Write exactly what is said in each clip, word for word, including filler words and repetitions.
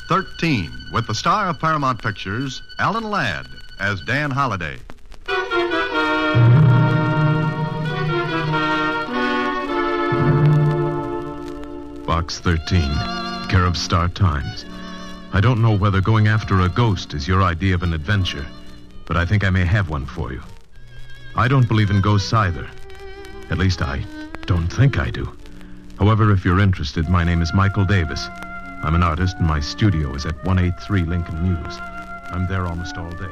thirteen, with the star of Paramount Pictures, Alan Ladd, as Dan Holliday. Box thirteen, care of Star Times. I don't know whether going after a ghost is your idea of an adventure, but I think I may have one for you. I don't believe in ghosts either. At least I don't think I do. However, if you're interested, my name is Michael Davis. I'm an artist, and my studio is at one eighty-three Lincoln Mews. I'm there almost all day.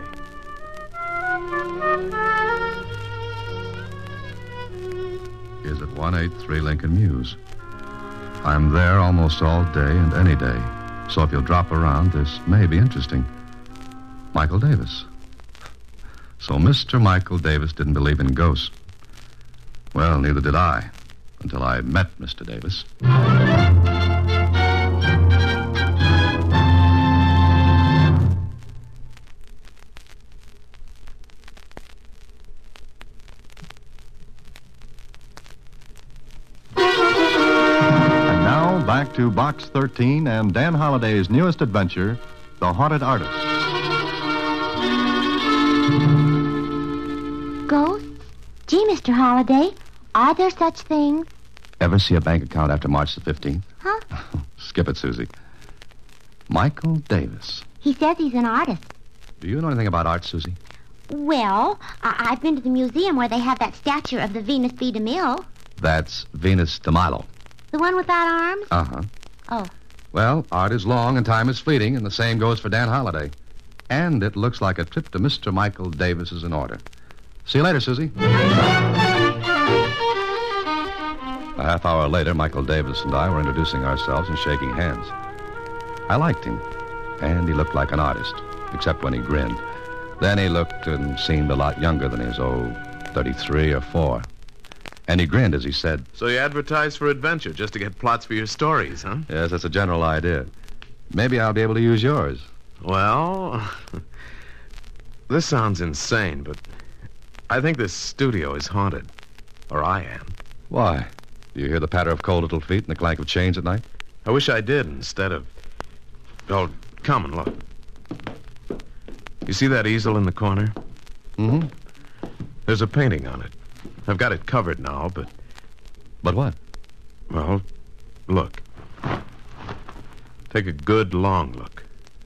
Is at one eighty-three Lincoln Mews. I'm there almost all day and any day. So if you'll drop around, this may be interesting. Michael Davis. So Mister Michael Davis didn't believe in ghosts. Well, neither did I, until I met Mister Davis. Back to Box thirteen and Dan Holliday's newest adventure, The Haunted Artist. Ghosts? Gee, Mister Holliday, are there such things? Ever see a bank account after March the fifteenth? Huh? Skip it, Susie. Michael Davis. He says he's an artist. Do you know anything about art, Susie? Well, I- I've been to the museum where they have that statue of the Venus B. DeMille. That's Venus de Milo. The one without arms? Uh-huh. Oh. Well, art is long and time is fleeting, and the same goes for Dan Holliday. And it looks like a trip to Mister Michael Davis is in order. See you later, Susie. A half hour later, Michael Davis and I were introducing ourselves and shaking hands. I liked him, and he looked like an artist, except when he grinned. Then he looked and seemed a lot younger than his, oh, thirty-three or four. And he grinned as he said, So you advertise for adventure just to get plots for your stories, huh? Yes, that's a general idea. Maybe I'll be able to use yours. Well, this sounds insane, but I think this studio is haunted. Or I am. Why? Do you hear the patter of cold little feet and the clank of chains at night? I wish I did instead of... Oh, come and look. You see that easel in the corner? Mm-hmm. There's a painting on it. I've got it covered now, but... But what? Well, look. Take a good, long look.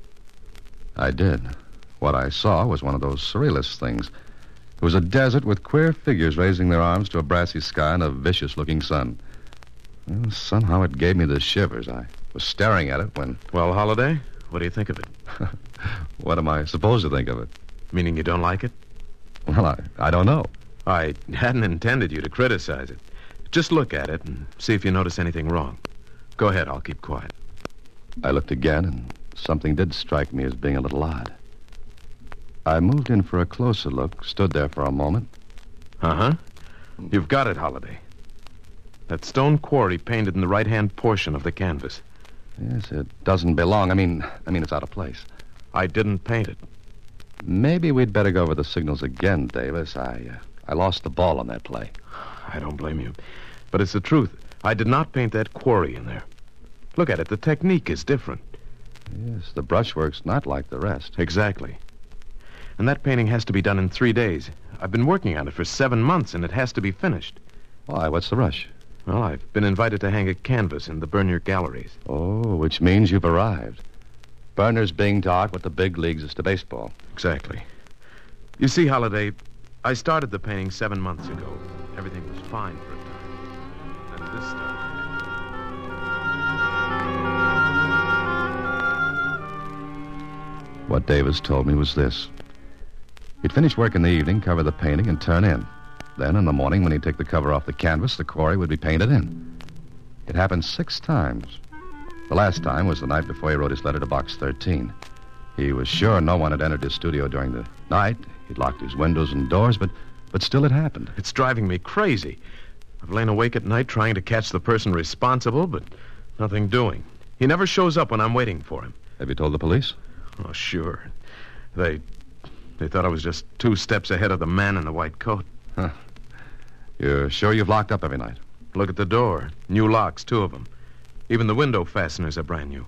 I did. What I saw was one of those surrealist things. It was a desert with queer figures raising their arms to a brassy sky and a vicious-looking sun. Well, somehow it gave me the shivers. I was staring at it when... Well, Holliday, what do you think of it? What am I supposed to think of it? Meaning you don't like it? Well, I, I don't know. I hadn't intended you to criticize it. Just look at it and see if you notice anything wrong. Go ahead, I'll keep quiet. I looked again, and something did strike me as being a little odd. I moved in for a closer look, stood there for a moment. Uh-huh. You've got it, Holliday. That stone quarry painted in the right-hand portion of the canvas. Yes, it doesn't belong. I mean, I mean, it's out of place. I didn't paint it. Maybe we'd better go over the signals again, Davis. I, uh, I lost the ball on that play. I don't blame you. But it's the truth. I did not paint that quarry in there. Look at it. The technique is different. Yes, the brushwork's not like the rest. Exactly. And that painting has to be done in three days. I've been working on it for seven months, and it has to be finished. Why, what's the rush? Well, I've been invited to hang a canvas in the Bernier galleries. Oh, which means you've arrived. Berner's being to art what the big leagues is to baseball. Exactly. You see, Holliday, I started the painting seven months ago. Everything was fine for a time. Then this started. What Davis told me was this. He'd finish work in the evening, cover the painting, and turn in. Then, in the morning, when he'd take the cover off the canvas, the quarry would be painted in. It happened six times. The last time was the night before he wrote his letter to Box thirteen. He was sure no one had entered his studio during the night. He'd locked his windows and doors, but, but still it happened. It's driving me crazy. I've lain awake at night trying to catch the person responsible, but nothing doing. He never shows up when I'm waiting for him. Have you told the police? Oh, sure. They... They thought I was just two steps ahead of the man in the white coat. Huh. You're sure you've locked up every night? Look at the door. New locks, two of them. Even the window fasteners are brand new.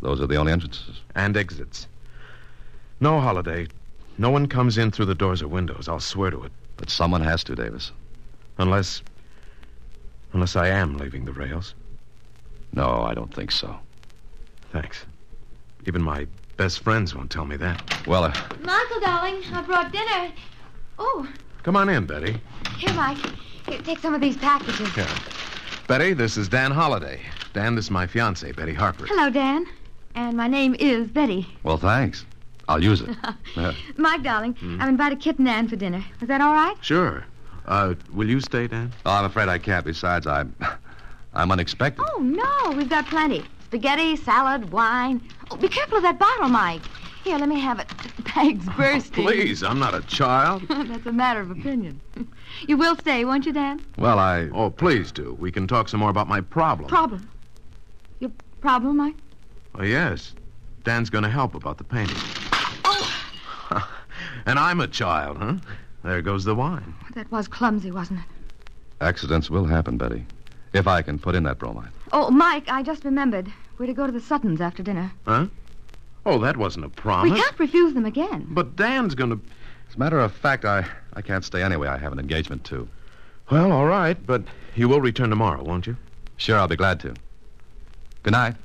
Those are the only entrances. And exits. No, Holiday. No one comes in through the doors or windows. I'll swear to it. But someone has to, Davis. Unless... Unless I am leaving the rails. No, I don't think so. Thanks. Even my best friends won't tell me that. Well, uh... Michael, darling, I brought dinner. Oh, Come on in, Betty. here, Mike. Here, take some of these packages. Here. Betty, this is Dan Holiday. Dan, this is my fiancée, Betty Harper. Hello, Dan. And my name is Betty. well, thanks. I'll use it. Uh, Mike, darling, I've invited Kit and Ann for dinner. Is that all right? Sure. Uh, will you stay, Dan? oh, I'm afraid I can't. Besides, I'm... I'm unexpected. Oh, no, we've got plenty. Spaghetti, salad, wine. Oh, be careful of that bottle, Mike. Here, let me have it. The bag's bursting. Please, I'm not a child. That's a matter of opinion. You will stay, won't you, Dan? Well, I... Oh, please do. We can talk some more about my problem. Problem. Your problem, Mike? Oh, yes. Dan's going to help about the painting. Oh, And I'm a child, huh? There goes the wine. that was clumsy, wasn't it? Accidents will happen, Betty. If I can put in that bromide. Oh, Mike, I just remembered. We're to go to the Suttons after dinner. Huh? Oh, that wasn't a promise. We can't refuse them again. But Dan's going to... As a matter of fact, I, I can't stay anyway. I have an engagement, too. Well, all right, but you will return tomorrow, won't you? Sure, I'll be glad to. Good night.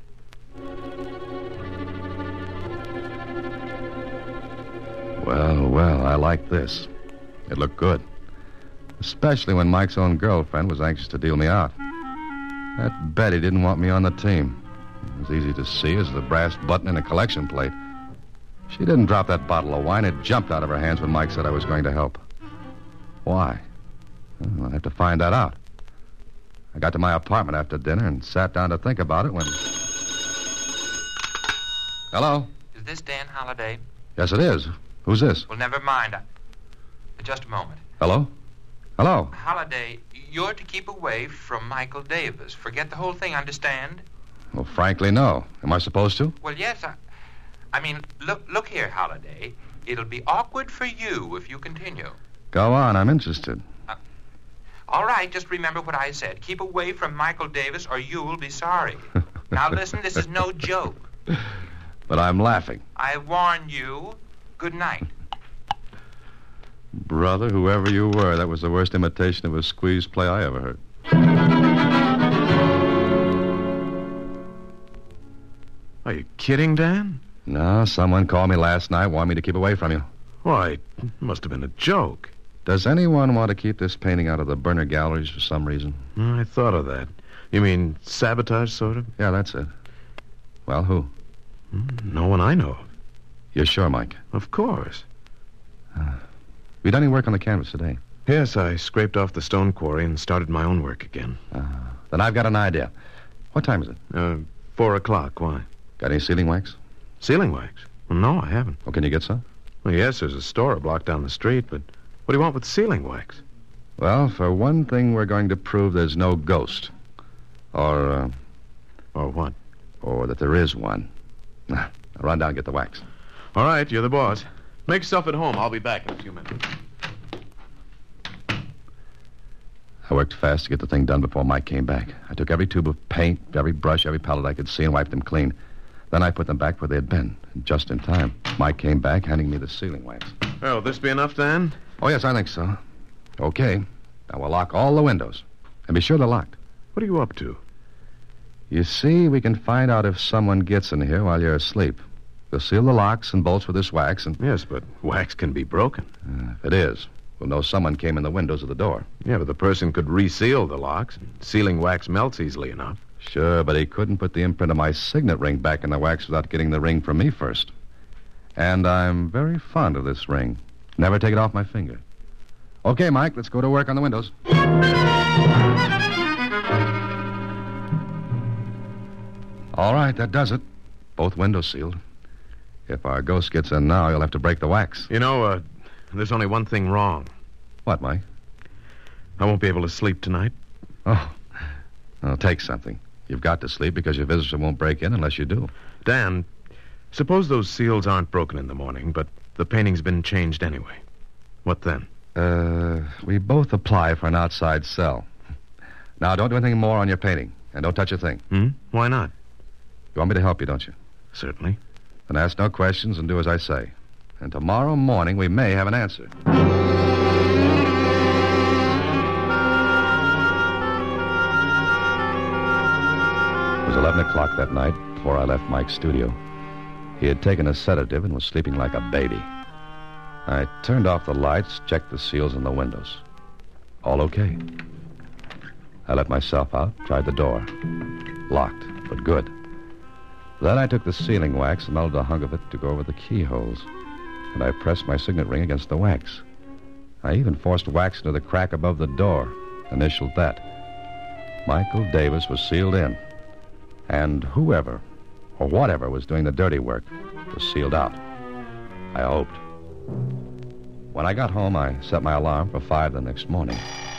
Well, well, I like this. It looked good. Especially when Mike's own girlfriend was anxious to deal me out. That Betty didn't want me on the team. It was easy to see as the brass button in a collection plate. She didn't drop that bottle of wine. It jumped out of her hands when Mike said I was going to help. Why? Well, I'll have to find that out. I got to my apartment after dinner and sat down to think about it when... Hello? Is this Dan Holiday? Yes, it is. Who's this? Well, never mind. I... Just a moment. Hello? Hello? Holiday, you're to keep away from Michael Davis. Forget the whole thing, understand? Well, frankly, no. Am I supposed to? Well, yes, I... I mean, look, look here, Holiday. It'll be awkward for you if you continue. Go on. I'm interested. All right, just remember what I said. Keep away from Michael Davis or you'll be sorry. Now, listen, this is no joke. But I'm laughing. I warn you. Good night. Brother, whoever you were, that was the worst imitation of a squeeze play I ever heard. Are you kidding, Dan? No, someone called me last night, wanted me to keep away from you. Why, it must have been a joke. Does anyone want to keep this painting out of the burner galleries for some reason? I thought of that. You mean sabotage, sort of? Yeah, that's it. Well, who? No one I know of. You're sure, Mike? Of course. We done any work on the canvas today? Yes, I scraped off the stone quarry and started my own work again. Uh, then I've got an idea. What time is it? Uh, four o'clock. Why? Got any sealing wax? Sealing wax? Well, no, I haven't. Well, can you get some? Well, yes, there's a store a block down the street, but what do you want with sealing wax? Well, for one thing, we're going to prove there's no ghost. Or, uh, Or what? or that there is one. I'll run down and get the wax. All right, you're the boss. Make yourself at home. I'll be back in a few minutes. I worked fast to get the thing done before Mike came back. I took every tube of paint, every brush, every palette I could see, and wiped them clean. Then I put them back where they had been. And just in time, Mike came back, handing me the sealing wax. Well, will this be enough, Dan? Oh, yes, I think so. Okay. Now we'll lock all the windows. And be sure they're locked. What are you up to? You see, we can find out if someone gets in here while you're asleep. We'll seal the locks and bolts with this wax, and Yes, but wax can be broken. uh, if it is, we'll know someone came in the windows of the door. Yeah, but the person could reseal the locks. And sealing wax melts easily enough. Sure, but he couldn't put the imprint of my signet ring back in the wax without getting the ring from me first. And I'm very fond of this ring. Never take it off my finger. Okay, Mike, let's go to work on the windows. All right, that does it. Both windows sealed. If our ghost gets in now, you'll have to break the wax. You know, uh, there's only one thing wrong. What, Mike? I won't be able to sleep tonight. Oh, well, take something. You've got to sleep because your visitor won't break in unless you do. Dan, suppose those seals aren't broken in the morning, but the painting's been changed anyway. What then? Uh, we both apply for an outside cell. Now, don't do anything more on your painting, and don't touch a thing. Hmm? Why not? You want me to help you, don't you? Certainly. Then ask no questions and do as I say. And tomorrow morning we may have an answer. It was eleven o'clock that night before I left Mike's studio. He had taken a sedative and was sleeping like a baby. I turned off the lights, checked the seals in the windows. All okay. I let myself out, tried the door. Locked, but good. Then I took the sealing wax and melted a hunk of it to go over the keyholes. And I pressed my signet ring against the wax. I even forced wax into the crack above the door, initialed that. Michael Davis was sealed in. And whoever, or whatever, was doing the dirty work was sealed out. I hoped. When I got home, I set my alarm for five the next morning.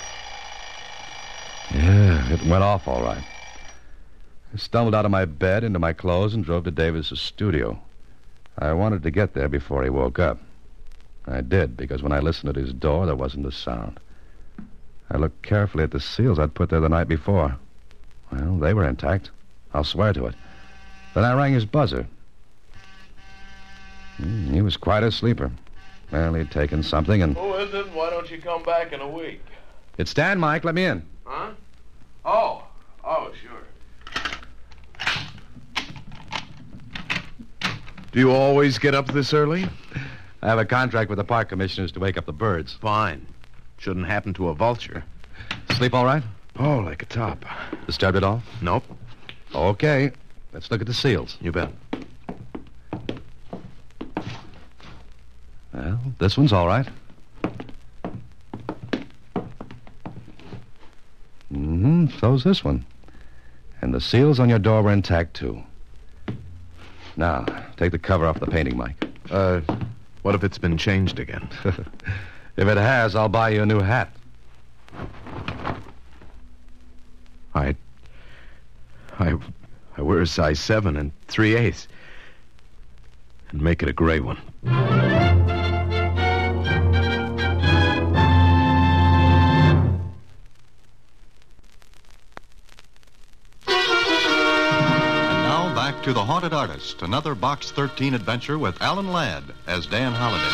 Yeah, it went off all right. I stumbled out of my bed, into my clothes, and drove to Davis's studio. I wanted to get there before he woke up. I did, because when I listened at his door, there wasn't a sound. I looked carefully at the seals I'd put there the night before. Well, they were intact. I'll swear to it. Then I rang his buzzer. Mm, he was quite a sleeper. Well, he'd taken something and... Who is it? Why don't you come back in a week? It's Dan, Mike. Let me in. Huh? Oh. Oh, sure. Do you always get up this early? I have a contract with the park commissioners to wake up the birds. Fine. Shouldn't happen to a vulture. Sleep all right? Oh, like a top. Disturbed at all? Nope. Okay. Let's look at the seals. You bet. Well, this one's all right. Mm-hmm. So's this one. And the seals on your door were intact, too. Now, take the cover off the painting, Mike. Uh, what if it's been changed again? If it has, I'll buy you a new hat. I... I... I wear a size seven and three eighths. And make it a gray one. To The Haunted Artist, another Box thirteen adventure with Alan Ladd as Dan Holliday.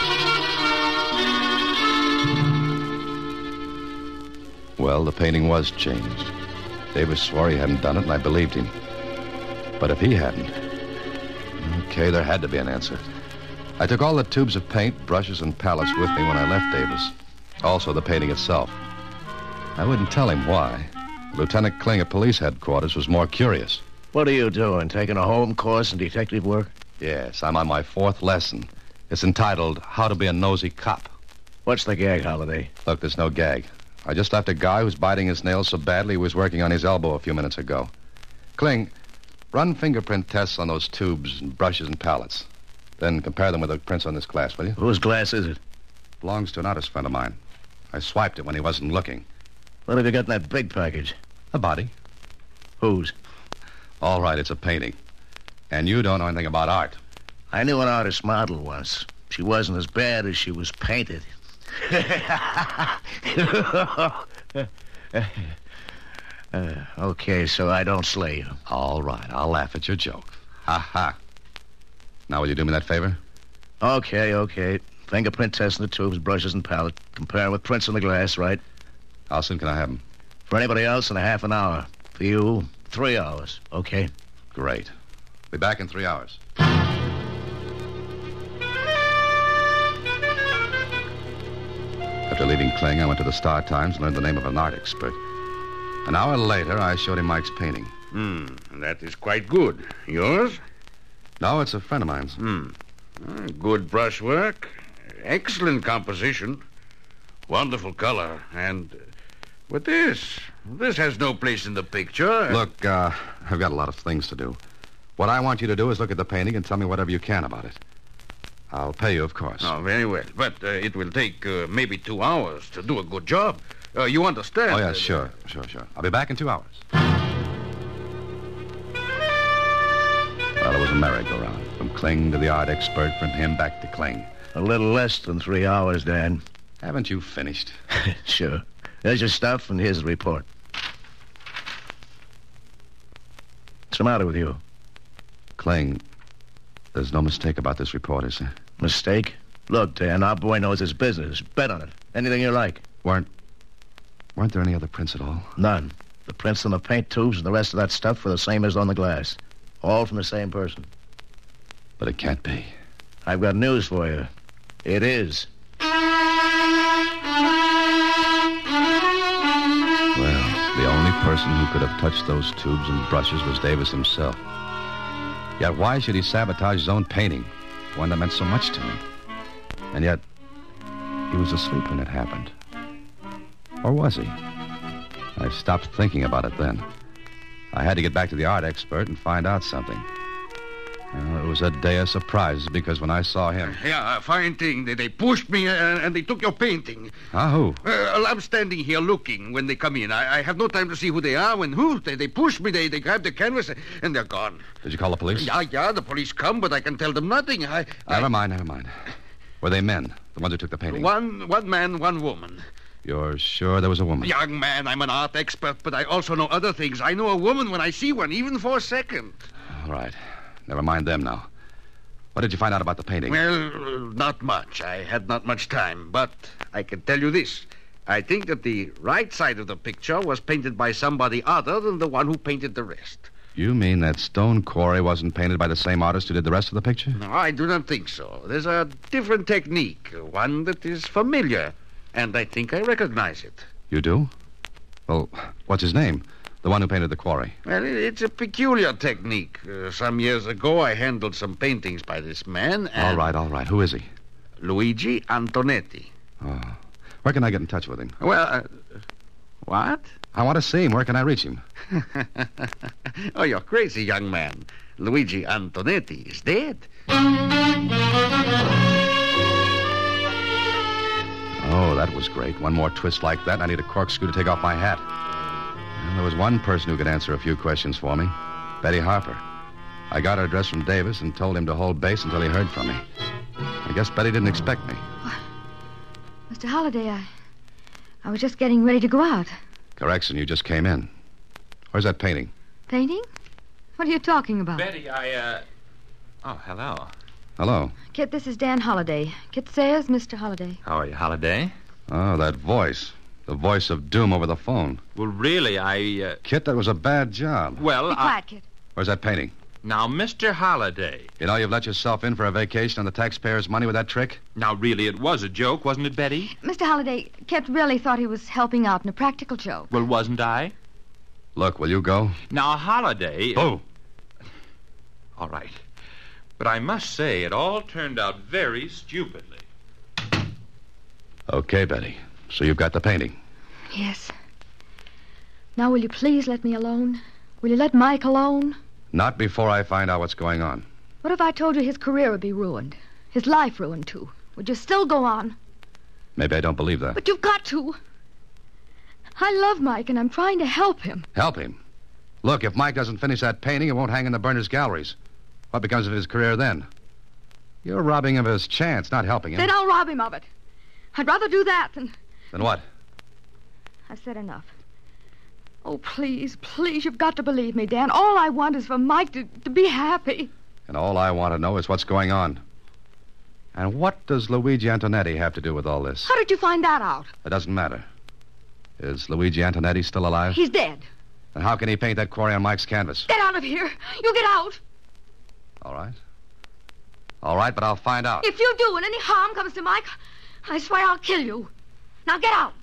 Well, the painting was changed. Davis swore he hadn't done it, and I believed him. But if he hadn't... Okay, there had to be an answer. I took all the tubes of paint, brushes, and palettes with me when I left Davis. Also the painting itself. I wouldn't tell him why. Lieutenant Kling at police headquarters was more curious. What are you doing, taking a home course in detective work? Yes, I'm on my fourth lesson. It's entitled How to Be a Nosy Cop. What's the gag, Holiday? Look, there's no gag. I just left a guy who's biting his nails so badly he was working on his elbow a few minutes ago. Kling, run fingerprint tests on those tubes and brushes and palettes. Then compare them with the prints on this glass, will you? Whose glass is it? Belongs to an artist friend of mine. I swiped it when he wasn't looking. What have you got in that big package? A body. Whose? All right, it's a painting. And you don't know anything about art. I knew an artist model once. She wasn't as bad as she was painted. uh, okay, so I don't slay you. All right, I'll laugh at your joke. Ha ha. Now, will you do me that favor? Okay, okay. Fingerprint test in the tubes, brushes, and palette. Compare with prints on the glass, right? How soon can I have them? For anybody else, in a half an hour. For you, three hours, okay? Great. Be back in three hours. After leaving Kling, I went to the Star Times and learned the name of an art expert. An hour later, I showed him Mike's painting. Hmm, that is quite good. Yours? No, it's a friend of mine's. Hmm. Uh, good brushwork. Excellent composition. Wonderful color. And... Uh, but this... This has no place in the picture. Look, uh, I've got a lot of things to do. What I want you to do is look at the painting and tell me whatever you can about it. I'll pay you, of course. Oh, very well. But uh, it will take uh, maybe two hours to do a good job. Uh, you understand? Oh, yeah, sure, sure, sure. I'll be back in two hours. Well, it was a merry-go-round. From Kling to the art expert, from him back to Kling. A little less than three hours, Dan. Haven't you finished? Sure. There's your stuff, and here's the report. What's the matter with you? Kling, there's no mistake about this report, is there? Mistake? Look, Dan, our boy knows his business. Bet on it. Anything you like. Weren't... Weren't there any other prints at all? None. The prints on the paint tubes and the rest of that stuff were the same as on the glass. All from the same person. But it can't be. I've got news for you. It is. Well, the only person who could have touched those tubes and brushes was Davis himself. Yet why should he sabotage his own painting? One that meant so much to him. And yet, he was asleep when it happened. Or was he? I stopped thinking about it then. I had to get back to the art expert and find out something. Well, it was a day of surprises because when I saw him... Yeah, a fine thing. They, they pushed me and, and they took your painting. Ah, who? Uh, I'm standing here looking when they come in. I, I have no time to see who they are. When who? They, they push me, they, they grab the canvas, and they're gone. Did you call the police? Yeah, yeah, the police come, but I can tell them nothing. I, Never I... mind, never mind. Were they men, the ones who took the painting? One, one man, one woman. You're sure there was a woman? Young man, I'm an art expert, but I also know other things. I know a woman when I see one, even for a second. All right. Never mind them now. What did you find out about the painting? Well, not much. I had not much time, but I can tell you this. I think that the right side of the picture was painted by somebody other than the one who painted the rest. You mean that stone quarry wasn't painted by the same artist who did the rest of the picture? No, I do not think so. There's a different technique, one that is familiar, and I think I recognize it. You do? Well, what's his name? The one who painted the quarry. Well, it's a peculiar technique. Uh, some years ago, I handled some paintings by this man, and... All right, all right. Who is he? Luigi Antonetti. Oh. Where can I get in touch with him? Well, uh, what? I want to see him. Where can I reach him? Oh, you're crazy, young man. Luigi Antonetti is dead. Oh, that was great. One more twist like that, and I need a corkscrew to take off my hat. Well, there was one person who could answer a few questions for me. Betty Harper. I got her address from Davis and told him to hold base until he heard from me. I guess Betty didn't expect me. Mister Holliday, I... I was just getting ready to go out. Correction, you just came in. Where's that painting? Painting? What are you talking about? Betty, I, uh... Oh, hello. Hello. Kit, this is Dan Holliday. Kit Sayers, Mister Holliday. How are you, Holliday? Oh, that voice. The voice of doom over the phone. Well, really, I, uh... Kit, that was a bad job. Well, Be I... quiet, Kit. Where's that painting? Now, Mister Holliday. You know you've let yourself in for a vacation on the taxpayers' money with that trick? Now, really, it was a joke, wasn't it, Betty? Mister Holliday, Kit really thought he was helping out in a practical joke. Well, wasn't I? Look, will you go? Now, Holliday... Oh. All right. But I must say, it all turned out very stupidly. Okay, Betty. So you've got the painting. Yes. Now, will you please let me alone? Will you let Mike alone? Not before I find out what's going on. What if I told you his career would be ruined? His life ruined, too? Would you still go on? Maybe I don't believe that. But you've got to. I love Mike, and I'm trying to help him. Help him? Look, if Mike doesn't finish that painting, it won't hang in the Berners galleries. What becomes of his career then? You're robbing him of his chance, not helping him. Then I'll rob him of it. I'd rather do that than... Then what? I've said enough. Oh, please, please, you've got to believe me, Dan. All I want is for Mike to, to be happy. And all I want to know is what's going on. And what does Luigi Antonetti have to do with all this? How did you find that out? It doesn't matter. Is Luigi Antonetti still alive? He's dead. Then how can he paint that quarry on Mike's canvas? Get out of here. You get out. All right. All right, but I'll find out. If you do and any harm comes to Mike, I swear I'll kill you. Now get out.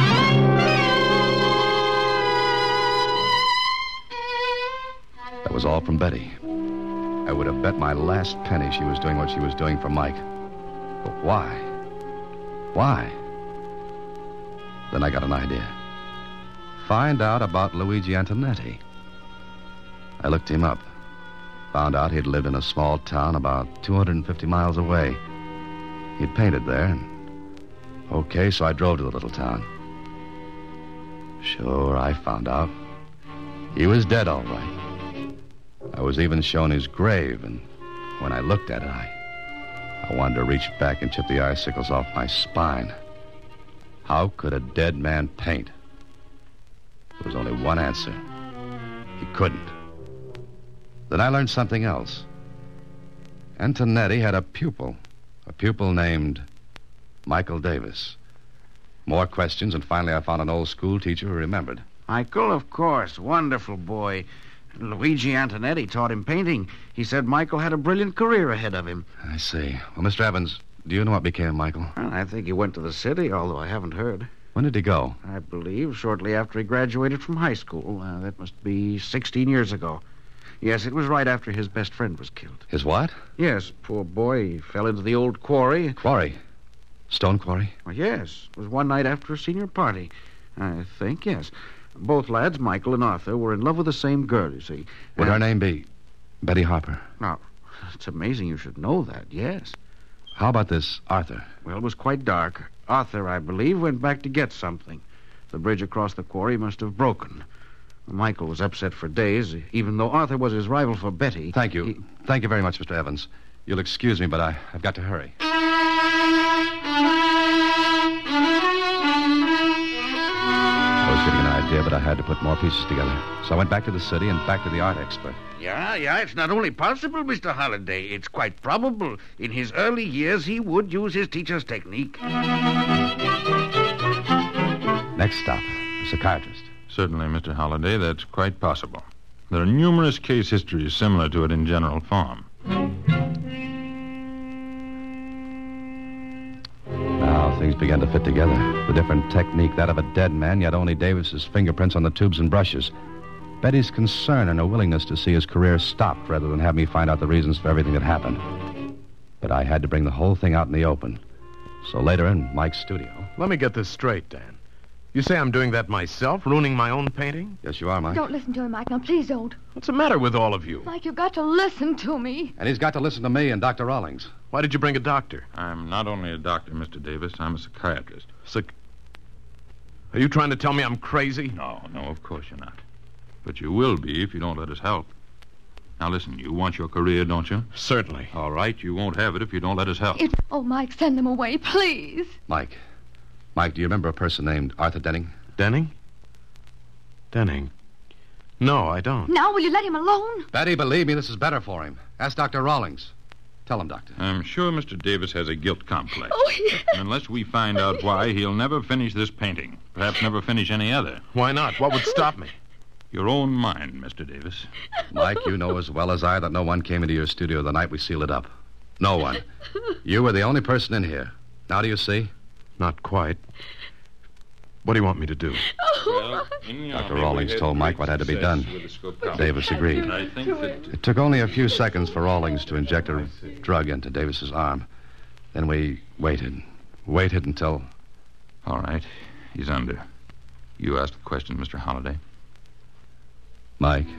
That was all from Betty. I would have bet my last penny she was doing what she was doing for Mike. But why? Why? Then I got an idea. Find out about Luigi Antonetti. I looked him up. Found out he'd lived in a small town about two hundred fifty miles away. He'd painted there. And... Okay, so I drove to the little town. Sure, I found out. He was dead, all right. I was even shown his grave, and when I looked at it, I, I wanted to reach back and chip the icicles off my spine. How could a dead man paint? There was only one answer. He couldn't. Then I learned something else. Antonetti had a pupil. A pupil named Michael Davis. More questions, and finally I found an old school teacher who remembered. Michael, of course. Wonderful boy. Luigi Antonetti taught him painting. He said Michael had a brilliant career ahead of him. I see. Well, Mister Evans, do you know what became of Michael? Well, I think he went to the city, although I haven't heard. When did he go? I believe shortly after he graduated from high school. Uh, that must be sixteen years ago. Yes, it was right after his best friend was killed. His what? Yes, poor boy. He fell into the old quarry. Quarry? Stone quarry? Well, yes. It was one night after a senior party. I think, yes. Both lads, Michael and Arthur, were in love with the same girl, you see. Would And- her name be Betty Harper? Now, it's amazing you should know that, yes. How about this Arthur? Well, it was quite dark. Arthur, I believe, went back to get something. The bridge across the quarry must have broken. Michael was upset for days, even though Arthur was his rival for Betty. Thank you. He- Thank you very much, Mister Evans. You'll excuse me, but I, I've got to hurry. I was getting an idea, but I had to put more pieces together. So I went back to the city and back to the art expert. Yeah, yeah, it's not only possible, Mister Holliday. It's quite probable. In his early years, he would use his teacher's technique. Next stop, a psychiatrist. Certainly, Mister Holliday, that's quite possible. There are numerous case histories similar to it in general form. Now things began to fit together. The different technique, that of a dead man, yet only Davis's fingerprints on the tubes and brushes. Betty's concern and her willingness to see his career stopped rather than have me find out the reasons for everything that happened. But I had to bring the whole thing out in the open. So later in Mike's studio... Let me get this straight, Dan. You say I'm doing that myself, ruining my own painting? Yes, you are, Mike. Don't listen to him, Mike. No, please don't. What's the matter with all of you? Mike, you've got to listen to me. And he's got to listen to me and Doctor Rawlings. Why did you bring a doctor? I'm not only a doctor, Mister Davis, I'm a psychiatrist. Sick. Are you trying to tell me I'm crazy? No, no, of course you're not. But you will be if you don't let us help. Now listen, you want your career, don't you? Certainly. All right, you won't have it if you don't let us help. It... Oh, Mike, send them away, please. Mike. Mike, do you remember a person named Arthur Denning? Denning? Denning? No, I don't. Now, will you let him alone? Betty, believe me, this is better for him. Ask Doctor Rawlings. Tell him, Doctor. I'm sure Mister Davis has a guilt complex. Oh, yes. And unless we find out why, he'll never finish this painting. Perhaps never finish any other. Why not? What would stop me? Your own mind, Mister Davis. Mike, you know as well as I that no one came into your studio the night we sealed it up. No one. You were the only person in here. Now do you see? Not quite. What do you want me to do? Well, in the Doctor Army, Rawlings we had told Mike great what had to be success done. with the scope Davis agreed. And I think that... It took only a few seconds for Rawlings to inject a drug into Davis's arm. Then we waited. Waited until... All right. He's under. You asked the question, Mister Holliday. Mike.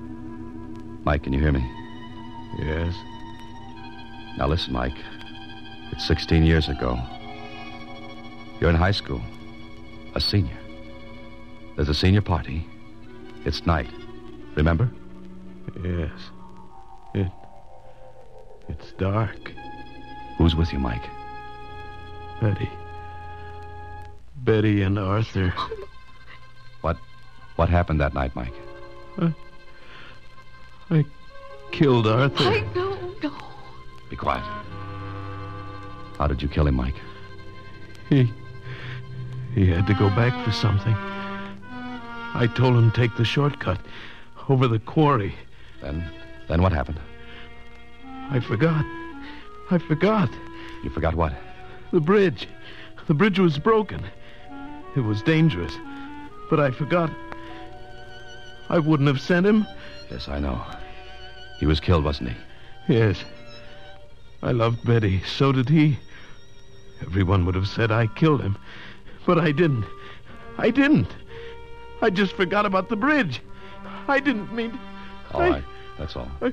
Mike, can you hear me? Yes. Now listen, Mike. It's sixteen years ago. You're in high school. A senior. There's a senior party. It's night. Remember? Yes. It... It's dark. Who's with you, Mike? Betty. Betty and Arthur. What... What happened that night, Mike? I... I killed Arthur. Mike, no, no. Be quiet. How did you kill him, Mike? He... He had to go back for something. I told him take the shortcut over the quarry. Then... Then what happened? I forgot. I forgot. You forgot what? The bridge. The bridge was broken. It was dangerous. But I forgot. I wouldn't have sent him. Yes, I know. He was killed, wasn't he? Yes. I loved Betty. So did he. Everyone would have said I killed him. But I didn't. I didn't. I just forgot about the bridge. I didn't mean... All I, right. That's all. I,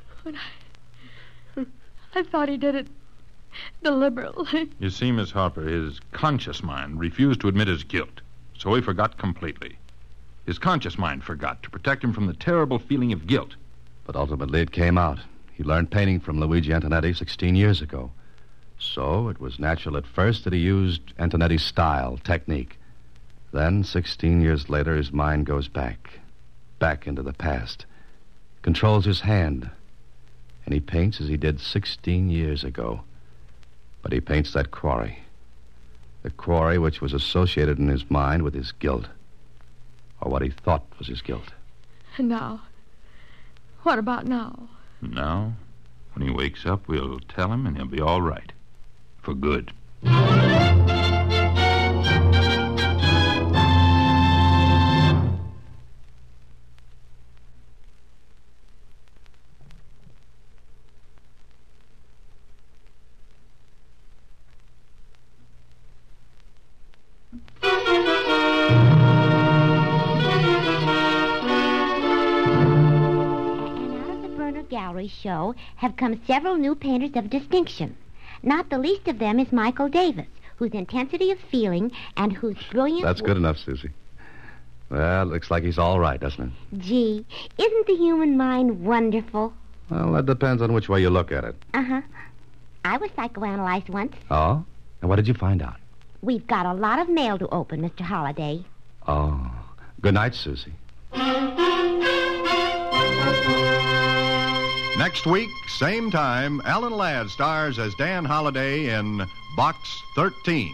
I thought he did it deliberately. You see, Miss Harper, his conscious mind refused to admit his guilt, so he forgot completely. His conscious mind forgot to protect him from the terrible feeling of guilt. But ultimately it came out. He learned painting from Luigi Antonetti sixteen years ago. So it was natural at first that he used Antonetti's style, technique. Then, sixteen years later, his mind goes back. Back into the past. Controls his hand. And he paints as he did sixteen years ago. But he paints that quarry. The quarry which was associated in his mind with his guilt. Or what he thought was his guilt. And now? What about now? Now, when he wakes up, we'll tell him and he'll be all right. For good. Gallery show have come several new painters of distinction. Not the least of them is Michael Davis, whose intensity of feeling and whose brilliant... That's good enough, Susie. Well, looks like he's all right, doesn't it? Gee, isn't the human mind wonderful? Well, that depends on which way you look at it. Uh-huh. I was psychoanalyzed once. Oh? And what did you find out? We've got a lot of mail to open, Mister Holliday. Oh. Good night, Susie. Next week, same time, Alan Ladd stars as Dan Holliday in Box thirteen.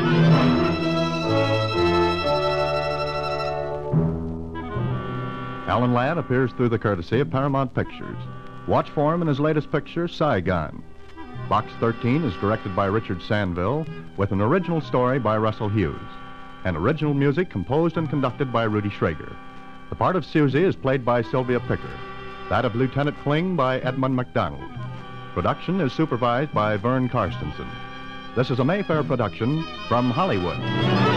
Alan Ladd appears through the courtesy of Paramount Pictures. Watch for him in his latest picture, Saigon. Box thirteen is directed by Richard Sandville with an original story by Russell Hughes. And original music composed and conducted by Rudy Schrager. The part of Susie is played by Sylvia Picker. That of Lieutenant Kling by Edmund McDonald. Production is supervised by Vern Karstensen. This is a Mayfair production from Hollywood.